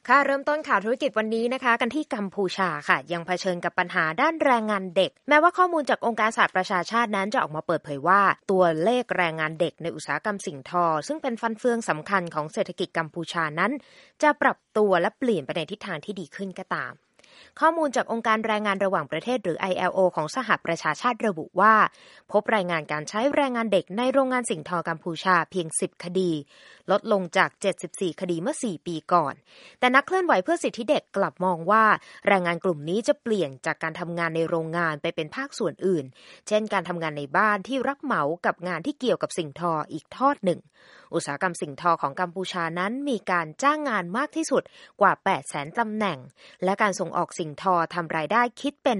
ค่ะเริ่มต้นข่าวธุรกิจวันนี้นะคะกันที่กัมพูชาค่ะยังเผชิญกับปัญหาด้านแรงงานเด็กแม้ว่าข้อมูลจากองค์การสหประชาชาตินั้นจะออกมาเปิดเผยว่าตัวเลขแรงงานเด็กในอุตสาหกรรมสิ่งทอซึ่งเป็นฟันเฟืองสำคัญของเศรษฐกิจกัมพูชานั้นจะปรับตัวและเปลี่ยนไปในทิศทางที่ดีขึ้นก็ตามข้อมูลจากองค์การแรงงานระหว่างประเทศหรือ ILO ของสหประชาชาติระบุว่าพบรายงานการใช้แรงงานเด็กในโรงงานสิ่งทอกัมพูชาเพียง10คดีลดลงจาก74คดีเมื่อ4ปีก่อนแต่นักเคลื่อนไหวเพื่อสิทธิเด็กกลับมองว่าแรงงานกลุ่มนี้จะเปลี่ยนจากการทำงานในโรงงานไปเป็นภาคส่วนอื่นเช่นการทำงานในบ้านที่รับเหมากับงานที่เกี่ยวกับสิ่งทออีกทอดหนึ่งอุตสาหกรรมสิ่งทอของกัมพูชานั้นมีการจ้างงานมากที่สุดกว่า 800,000 ตำแหน่งและการส่งออกสิ่งทอทำรายได้คิดเป็น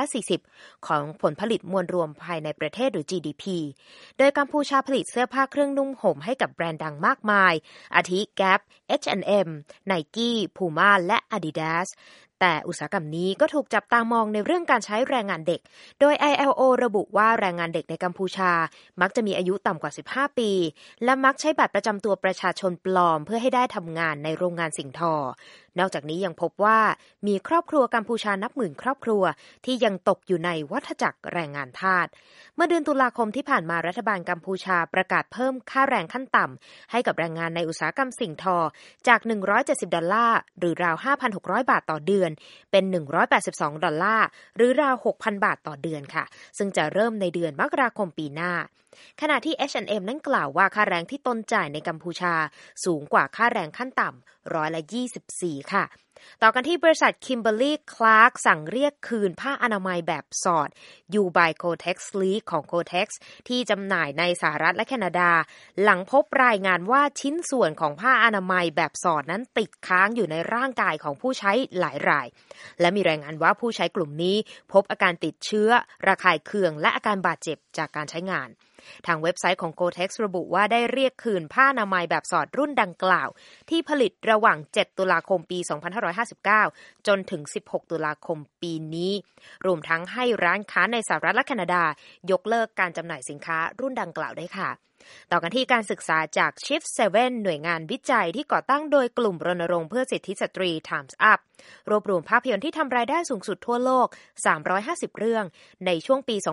40%ของผลผลิตมวลรวมภายในประเทศหรือ GDP โดยกัมพูชาผลิตเสื้อผ้าเครื่องนุ่งห่มให้กับแบรนด์ดังมากมายอาทิ Gap H&M Nike Puma และ Adidasแต่อุตสาหกรรมนี้ก็ถูกจับตามองในเรื่องการใช้แรงงานเด็กโดย ILO ระบุว่าแรงงานเด็กในกัมพูชามักจะมีอายุต่ำกว่า15ปีและมักใช้บัตรประจำตัวประชาชนปลอมเพื่อให้ได้ทำงานในโรงงานสิ่งทอนอกจากนี้ยังพบว่ามีครอบครัวกัมพูชานับหมื่นครอบครัวที่ยังตกอยู่ในวัฏจักรแรงงานทาสเมื่อเดือนตุลาคมที่ผ่านมารัฐบาลกัมพูชาประกาศเพิ่มค่าแรงขั้นต่ำให้กับแรงงานในอุตสาหกรรมสิ่งทอจาก$170หรือราว 5,600 บาทต่อเดือนเป็น$182หรือราว 6,000 บาทต่อเดือนค่ะซึ่งจะเริ่มในเดือนมกราคมปีหน้าขณะที่ H&M นั้นกล่าวว่าค่าแรงที่ตนจ่ายในกัมพูชาสูงกว่าค่าแรงขั้นต่ำ24%ค่ะต่อกันที่บริษัท Kimberly-Clark สั่งเรียกคืนผ้าอนามัยแบบสอด You by Kotex Sleek ของ Kotex ที่จำหน่ายในสหรัฐและแคนาดาหลังพบรายงานว่าชิ้นส่วนของผ้าอนามัยแบบสอดนั้นติดค้างอยู่ในร่างกายของผู้ใช้หลายรายและมีรายงานว่าผู้ใช้กลุ่มนี้พบอาการติดเชื้อระคายเคืองและอาการบาดเจ็บจากการใช้งานทางเว็บไซต์ของ Kotex ระบุว่าได้เรียกคืนผ้าอนามัยแบบสอดรุ่นดังกล่าวที่ผลิตระหว่าง7ตุลาคมปี2559จนถึง16ตุลาคมปีนี้รวมทั้งให้ร้านค้าในสหรัฐและแคนาดายกเลิกการจำหน่ายสินค้ารุ่นดังกล่าวได้ค่ะต่อกันที่การศึกษาจาก Shift 7 หน่วยงานวิจัยที่ก่อตั้งโดยกลุ่มรณรงค์เพื่อสิทธิสตรี Time's Up รวบรวมภาพยนตร์ที่ทำรายได้สูงสุดทั่วโลก350เรื่องในช่วงปี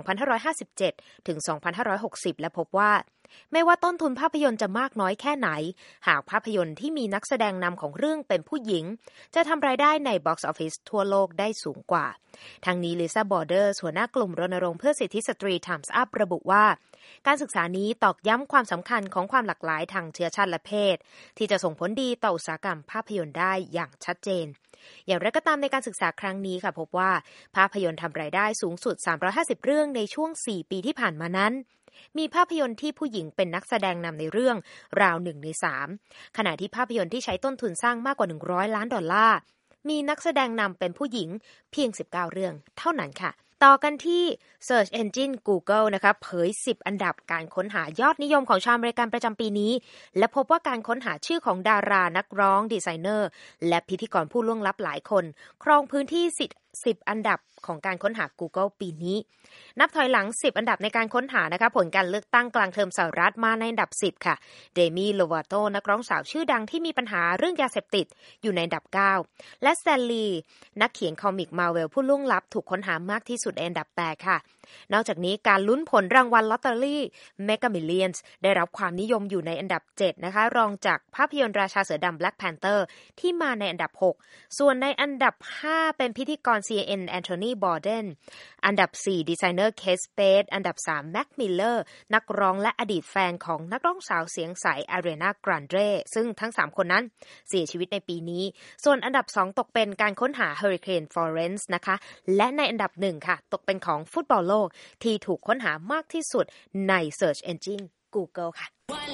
2557ถึง2560และพบว่าไม่ว่าต้นทุนภาพยนตร์จะมากน้อยแค่ไหนหากภาพยนตร์ที่มีนักแสดงนำของเรื่องเป็นผู้หญิงจะทำรายได้ใน Box Office ทั่วโลกได้สูงกว่าทางนี้ลิซ่าบอร์เดอร์หัวหน้ากลุ่มรณรงค์เพื่อสิทธิสตรี Time's Up ระบุว่าการศึกษานี้ตอกย้ำความสำคัญของความหลากหลายทางเชื้อชาติและเพศที่จะส่งผลดีต่ออุตสาหกรรมภาพยนตร์ได้อย่างชัดเจนอย่างไรก็ตามในการศึกษาครั้งนี้ค่ะพบว่าภาพยนตร์ทำรายได้สูงสุด350เรื่องในช่วง4ปีที่ผ่านมานั้นมีภาพยนตร์ที่ผู้หญิงเป็นนักแสดงนำในเรื่องราว1ใน3ขณะที่ภาพยนตร์ที่ใช้ต้นทุนสร้างมากกว่า$100 ล้านมีนักแสดงนำเป็นผู้หญิงเพียง19เรื่องเท่านั้นค่ะต่อกันที่ Search Engine Google นะคะเผย10อันดับการค้นหายอดนิยมของชาวอเมริกันประจำปีนี้และพบว่าการค้นหาชื่อของดารานักร้องดีไซเนอร์และพิธีกรผู้ล่วงลับหลายคนครองพื้นที่10อันดับของการค้นหา Google ปีนี้นับถอยหลัง10อันดับในการค้นหานะคะผลการเลือกตั้งกลางเทอมสหรัฐมาในอันดับ10ค่ะเดมี่โลวาโตนักร้องสาวชื่อดังที่มีปัญหาเรื่องยาเสพติดอยู่ในอันดับ9และสแตนลีย์นักเขียนคอมิกมาเวลผู้ล่วงลับถูกค้นหามากที่สุดในอันดับ8ค่ะนอกจากนี้การลุ้นผลรางวัลลอตเตอรี่เมกะมิลเลียนส์ได้รับความนิยมอยู่ในอันดับ7นะคะรองจากภาพยนตร์ราชาเสือดำ Black Panther ที่มาในอันดับ6ส่วนในอันดับ5เป็นพิธีกร CNN แอนโทนีบอร์เดนอันดับ4ดีไซเนอร์เคท สเปซอันดับ3แม็กมิลเลอร์นักร้องและอดีตแฟนของนักร้องสาวเสียงใสอารีนา กรานเดซึ่งทั้ง3คนนั้นเสียชีวิตในปีนี้ส่วนอันดับ2ตกเป็นการค้นหาเฮอริเคนฟลอเรนซ์นะคะและในอันดับ1ค่ะตกเป็นของฟุตบอลโลกที่ถูกค้นหามากที่สุดใน Search Engine Google ค่ะ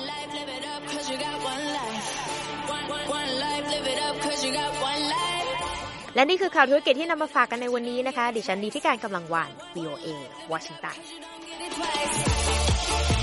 และนี่คือข่าวธุรกิจที่นำมาฝากกันในวันนี้นะคะดิฉันนิติการกำลังวาน VOA วอชิงตัน